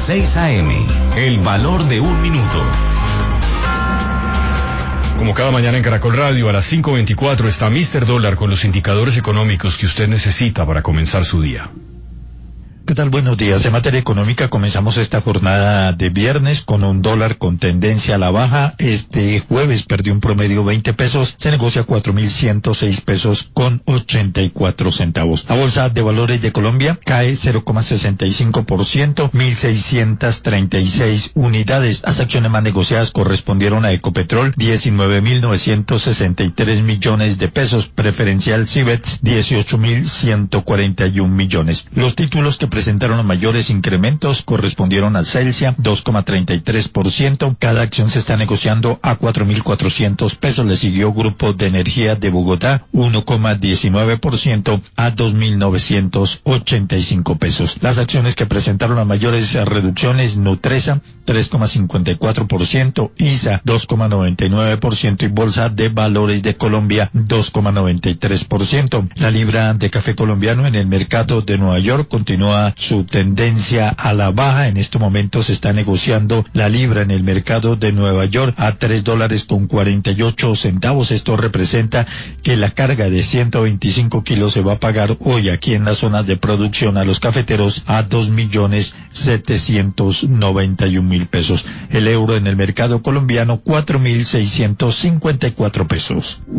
6 AM, el valor de un minuto. Como cada mañana en Caracol Radio, a las 5:24 está Mr. Dólar con los indicadores económicos que usted necesita para comenzar su día. ¿Qué tal? Buenos días. En materia económica comenzamos esta jornada de viernes con un dólar con tendencia a la baja. Este jueves perdió un promedio 20 pesos, se negocia 4.106 pesos con 84 centavos. La Bolsa de Valores de Colombia cae 0,65%, 1.636 unidades. Las acciones más negociadas correspondieron a Ecopetrol, 19.963 millones de pesos, preferencial Cibets, 18.141 millones. Los títulos que presentaron los mayores incrementos correspondieron a Celsia, 2,33%. Cada acción se está negociando a 4.400 pesos. Le siguió Grupo de Energía de Bogotá, 1,19% a 2.985 pesos. Las acciones que presentaron las mayores reducciones: Nutresa, 3,54%, ISA, 2,99% y Bolsa de Valores de Colombia, 2,93%. La libra de café colombiano en el mercado de Nueva York continúa su tendencia a la baja. En este momento se está negociando la libra en el mercado de Nueva York a $3.48. Esto representa que la carga de 125 kilos se va a pagar hoy aquí en las zonas de producción a los cafeteros a 2.791.000 pesos. El euro en el mercado colombiano, 4.654 pesos.